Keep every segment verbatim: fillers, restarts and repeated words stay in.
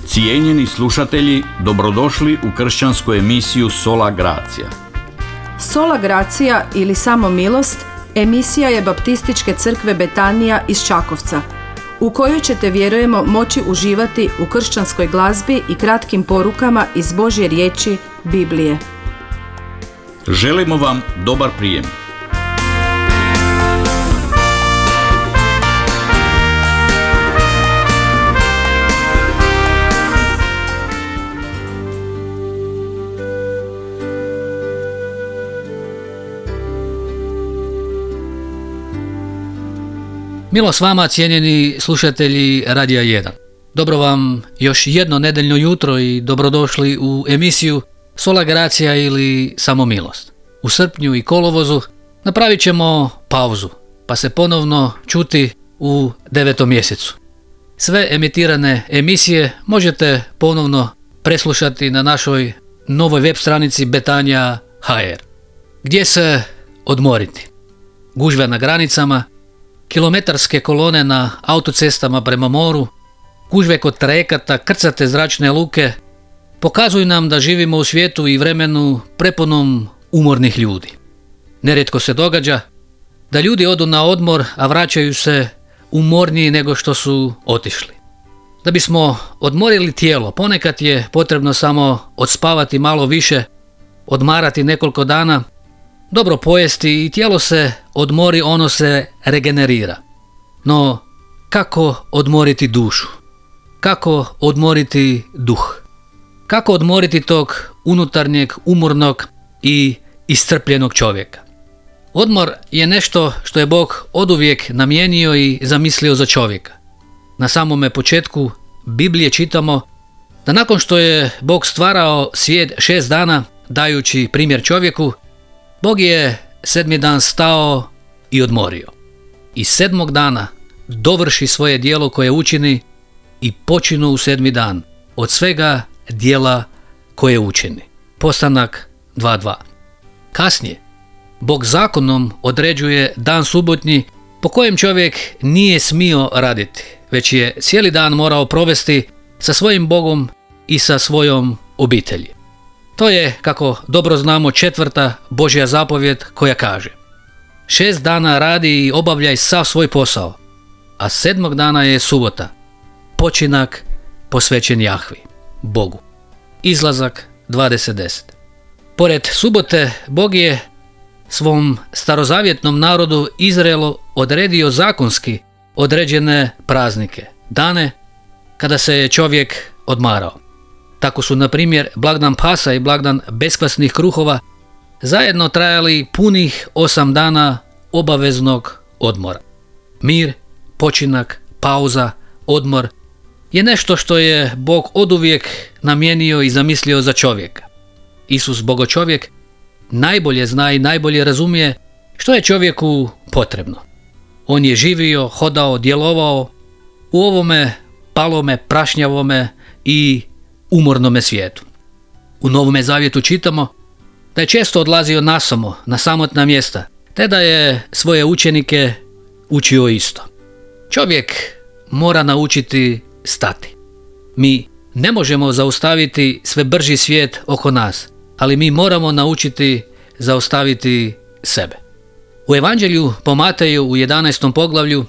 Cijenjeni slušatelji, dobrodošli u kršćansku emisiju Sola Gracia. Sola Gracia ili Samo milost emisija je Baptističke crkve Betanija iz Čakovca, u kojoj ćete, vjerujemo, moći uživati u kršćanskoj glazbi i kratkim porukama iz Božje riječi, Biblije. Želimo vam dobar prijem. Milo s vama, cijenjeni slušatelji Radija jedan. Dobro vam još jedno nedeljno jutro i dobrodošli u emisiju Sola Gracia ili Samo milost. U srpnju i kolovozu napravit ćemo pauzu, pa se ponovno čuti u devetom mjesecu. Sve emitirane emisije možete ponovno preslušati na našoj novoj web stranici Betanija ha er. Gdje se odmoriti? Gužve na granicama, kilometarske kolone na autocestama prema moru, gužve kod trajekata, krcate zračne luke pokazuju nam da živimo u svijetu i vremenu prepunom umornih ljudi. Nerijetko se događa da ljudi odu na odmor, a vraćaju se umorniji nego što su otišli. Da bismo odmorili tijelo, ponekad je potrebno samo odspavati malo više, odmarati nekoliko dana, dobro pojesti i tijelo se odmori, ono se regenerira. No, kako odmoriti dušu? Kako odmoriti duh? Kako odmoriti tog unutarnjeg, umornog i iscrpljenog čovjeka? Odmor je nešto što je Bog oduvijek namijenio i zamislio za čovjeka. Na samome početku Biblije čitamo da nakon što je Bog stvarao svijet šest dana, dajući primjer čovjeku, Bog je sedmi dan stao i odmorio. I sedmog dana dovrši svoje djelo koje učini i počinu u sedmi dan od svega djela koje učini. Postanak dva dva. Kasnije, Bog zakonom određuje dan subotnji po kojem čovjek nije smio raditi, već je cijeli dan morao provesti sa svojim Bogom i sa svojom obitelji. To je, kako dobro znamo, četvrta Božja zapovjed koja kaže: šest dana radi i obavljaj sav svoj posao, a sedmog dana je subota, počinak posvećen Jahvi, Bogu. Izlazak dvadeset deset. Pored subote, Bog je svom starozavjetnom narodu Izraelu odredio zakonski određene praznike, dane kada se je čovjek odmarao. Tako su, na primjer, blagdan Pasa i blagdan beskvasnih kruhova zajedno trajali punih osam dana obaveznog odmora. Mir, počinak, pauza, odmor je nešto što je Bog oduvijek namijenio i zamislio za čovjeka. Isus, bogočovjek, najbolje zna i najbolje razumije što je čovjeku potrebno. On je živio, hodao, djelovao u ovome palome, prašnjavome i umornome svijetu. U Novome zavjetu čitamo da je često odlazio nasamo, na samotna mjesta, te da je svoje učenike učio isto. Čovjek mora naučiti stati. Mi ne možemo zaustaviti sve brži svijet oko nas, ali mi moramo naučiti zaustaviti sebe. U Evanđelju po Mateju u jedanaestom poglavlju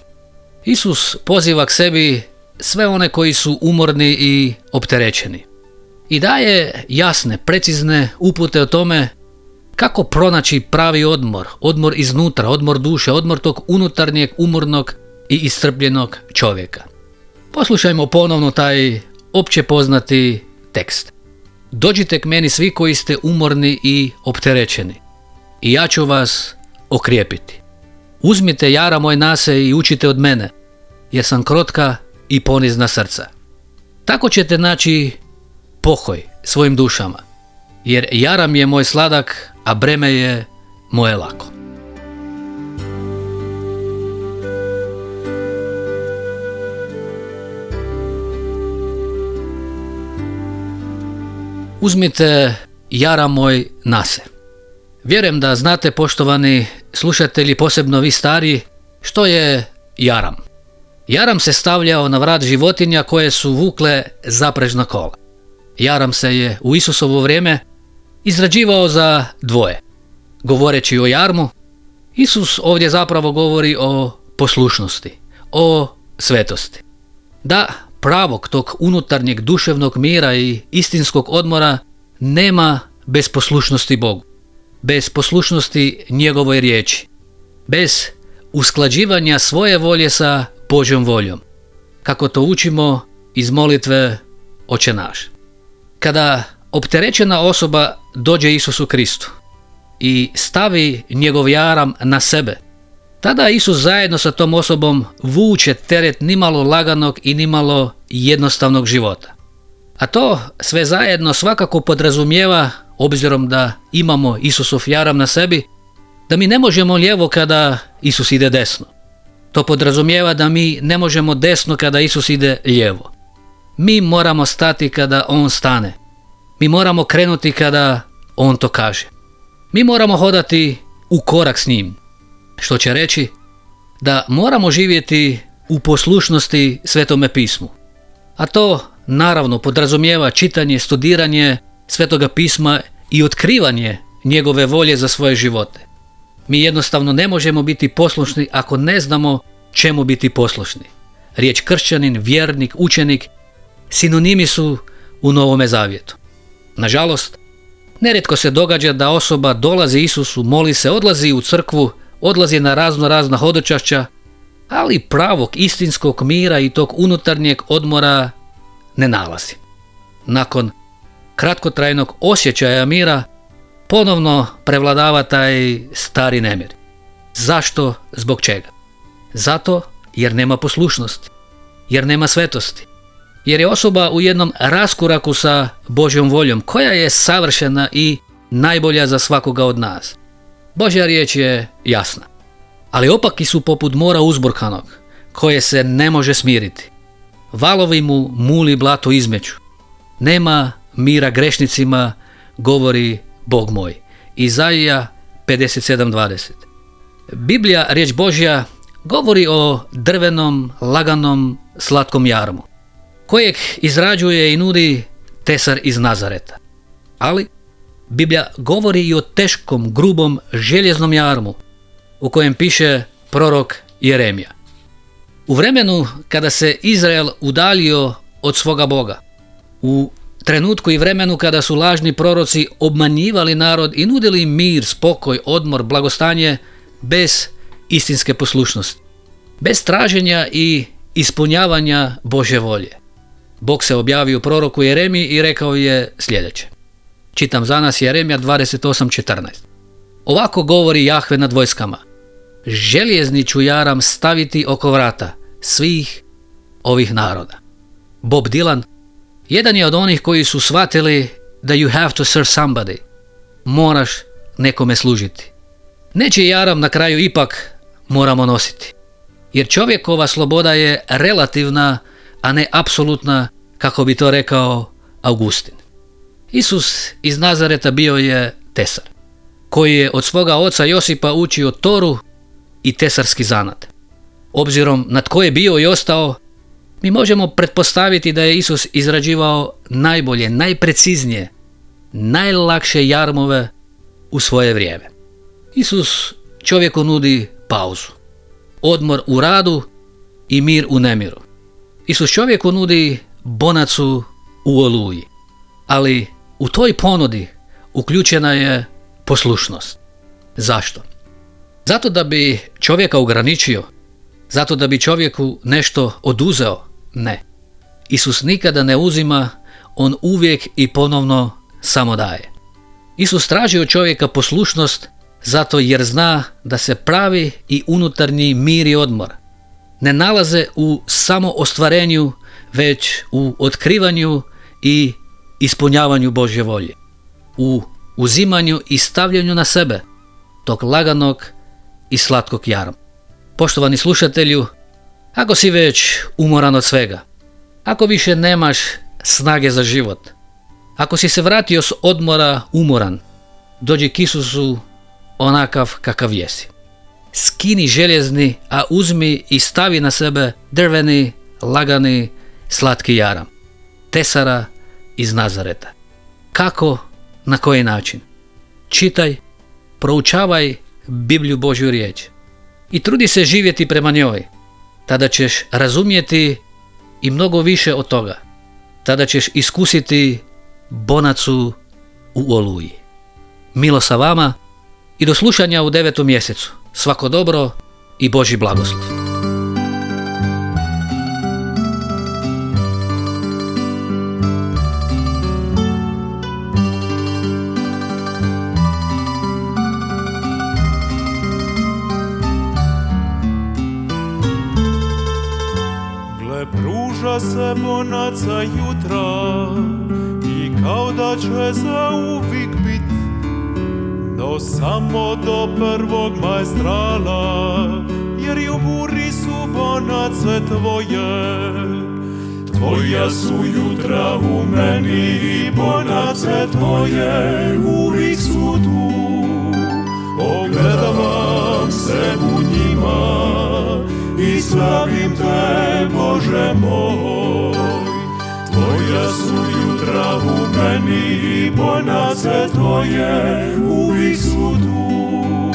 Isus poziva k sebi sve one koji su umorni i opterećeni i daje jasne, precizne upute o tome kako pronaći pravi odmor, odmor iznutra, odmor duše, odmor tog unutarnjeg, umornog i iscrpljenog čovjeka. Poslušajmo ponovno taj opće poznati tekst. Dođite k meni svi koji ste umorni i opterećeni, i ja ću vas okrijepiti. Uzmite jara moj na se i učite od mene, jer sam krotka i ponizna srca. Tako ćete naći pokoj svojim dušama, jer jaram je moj sladak, a breme je moje lako. Uzmite jara moj na se. Vjerujem da znate, poštovani slušatelji, posebno vi stariji, što je jaram. Jaram se stavljao na vrat životinja koje su vukle zaprežna kola. Jaram se je u Isusovo vrijeme izrađivao za dvoje. Govoreći o jarmu, Isus ovdje zapravo govori o poslušnosti, o svetosti. Da pravog tog unutarnjeg duševnog mira i istinskog odmora nema bez poslušnosti Bogu, bez poslušnosti njegovoj riječi, bez usklađivanja svoje volje sa Božjom voljom, kako to učimo iz molitve Oče naš. Kada opterećena osoba dođe Isusu Kristu i stavi njegov jaram na sebe, tada Isus zajedno sa tom osobom vuče teret nimalo laganog i nimalo jednostavnog života. A to sve zajedno svakako podrazumijeva, obzirom da imamo Isusov jaram na sebi, da mi ne možemo lijevo kada Isus ide desno. To podrazumijeva da mi ne možemo desno kada Isus ide lijevo. Mi moramo stati kada On stane. Mi moramo krenuti kada On to kaže. Mi moramo hodati u korak s njim, što će reći da moramo živjeti u poslušnosti Svetome pismu. A to naravno podrazumijeva čitanje, studiranje Svetoga pisma i otkrivanje njegove volje za svoje živote. Mi jednostavno ne možemo biti poslušni ako ne znamo čemu biti poslušni. Riječ kršćanin, vjernik, učenik sinonimi su u Novome Zavjetu. Nažalost, nerijetko se događa da osoba dolazi Isusu, moli se, odlazi u crkvu, odlazi na razno razna hodočašća, ali pravog istinskog mira i tog unutarnjeg odmora ne nalazi. Nakon kratkotrajnog osjećaja mira ponovno prevladava taj stari nemir. Zašto? Zbog čega? Zato jer nema poslušnosti, jer nema svetosti, jer je osoba u jednom raskoraku sa Božjom voljom koja je savršena i najbolja za svakoga od nas. Božja riječ je jasna, ali opaki su poput mora uzburkanog, koje se ne može smiriti. Valovi mu muli blato izmeću. Nema mira grešnicima, govori Bog moj. Izaija pedeset sedam dvadeset. Biblija, riječ Božja, govori o drvenom, laganom, slatkom jarmu, kojeg izrađuje i nudi tesar iz Nazareta. Ali Biblija govori i o teškom, grubom, željeznom jarmu, u kojem piše prorok Jeremija. U vremenu kada se Izrael udaljio od svoga Boga, u trenutku i vremenu kada su lažni proroci obmanjivali narod i nudili im mir, spokoj, odmor, blagostanje bez istinske poslušnosti, bez traženja i ispunjavanja Božje volje. Bog se objavio proroku Jeremiji i rekao je sljedeće. Čitam za nas Jeremija dvadeset osam četrnaest. Ovako govori Jahve nad vojskama. Željezni ću jaram staviti oko vrata svih ovih naroda. Bob Dylan jedan je od onih koji su shvatili da you have to serve somebody. Moraš nekome služiti. Nečiji jaram na kraju ipak moramo nositi. Jer čovjekova sloboda je relativna, a ne apsolutna, kako bi to rekao Augustin. Isus iz Nazareta bio je tesar, koji je od svoga oca Josipa učio Toru i tesarski zanat. Obzirom na tko je bio i ostao, mi možemo pretpostaviti da je Isus izrađivao najbolje, najpreciznije, najlakše jarmove u svoje vrijeme. Isus čovjeku nudi pauzu, odmor u radu i mir u nemiru. Isus čovjeku nudi bonacu u oluji, ali u toj ponudi uključena je poslušnost. Zašto? Zato da bi čovjeka ograničio, zato da bi čovjeku nešto oduzeo? Ne. Isus nikada ne uzima, on uvijek i ponovno samo daje. Isus traži od čovjeka poslušnost zato jer zna da se pravi i unutarnji mir i odmor ne nalaze u samoostvarenju, već u otkrivanju i ispunjavanju Božje volje, u uzimanju i stavljanju na sebe tog laganog i slatkog jarma. Poštovani slušatelju, ako si već umoran od svega, ako više nemaš snage za život, ako si se vratio s odmora umoran, dođi k Isusu onakav kakav jesi. skini željezni, a uzmi i stavi na sebe drveni, lagani, slatki jaram. Tesara iz Nazareta. Kako, na koji način? Čitaj, proučavaj Bibliju, Božju riječ i trudi se živjeti prema njoj. Tada ćeš razumjeti i mnogo više od toga. Tada ćeš iskusiti bonacu u oluji. Milo sa vama i do slušanja u devetom mjesecu. Svako dobro i Božji blagoslov. Pruža se bonaca jutra i kao da će zauvijek bit, no samo do prvog majstrala, jer i u buri su bonace tvoje. Tvoja su jutra u meni i bonace tvoje uvijek su tu. Ogledavam se u njima i slavim te, Bože moj. Tvoja su jutra u meni i bonace tvoje uvijek su tu.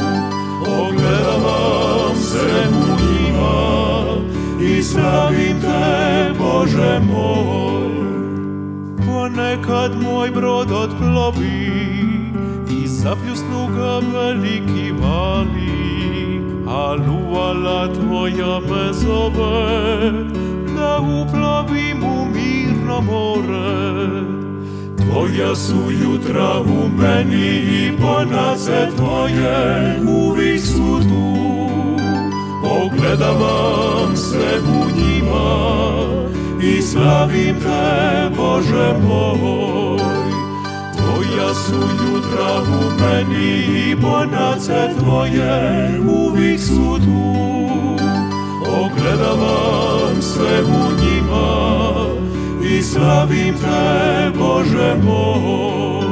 Ogledavam se u njima i slavim te, Bože moj. Ponekad moj brod otplovi i zapljusnu ga veliki vali, a luvala tvoja me zove da uplovim u mirno more. Tvoja su jutra u meni i bonace tvoje uvijek su tu. Ogledavam se u njima i slavim te, Bože moj. Tvoja su jutra u meni i bonace tvoje uvijek su tu. Ogledavam se u njima i slavim te, Bože moj.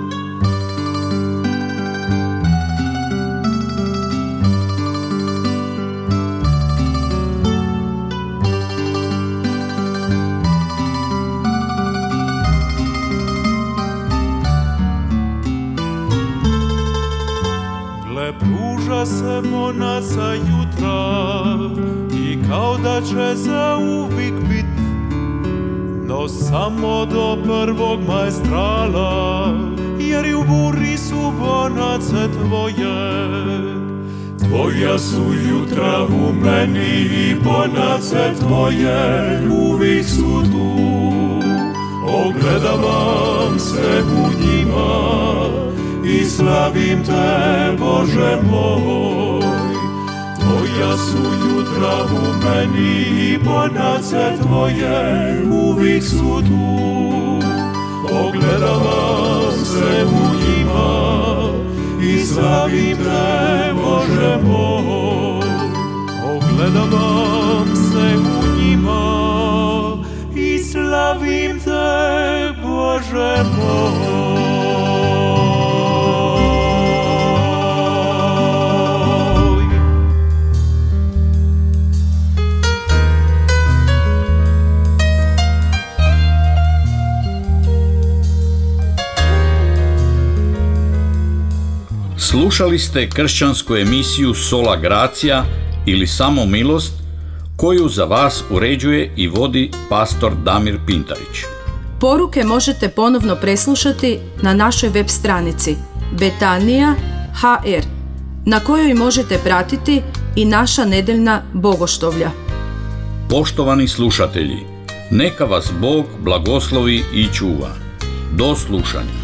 Pruža se bonaca jutra i kao da će zauvijek bit, no samo do prvog majstrala, jer i u buri su bonace tvoje. Tvoja su jutra u meni i bonace tvoje uvijek su tu. Ogledavam se u njima i slavim te, Bože moj. Tvoja su jutra u meni i bonace tvoje uvijek su tu. Ogledavam se u njima i slavim te, Bože moj. Ogledavam se u njima i slavim te, Bože moj. Slušali ste kršćansku emisiju Sola Gracia ili Samo milost, koju za vas uređuje i vodi pastor Damir Pintarić. Poruke možete ponovno preslušati na našoj web stranici Betanija ha er, na kojoj možete pratiti i naša nedeljna bogoštovlja. Poštovani slušatelji, neka vas Bog blagoslovi i čuva. Do slušanja.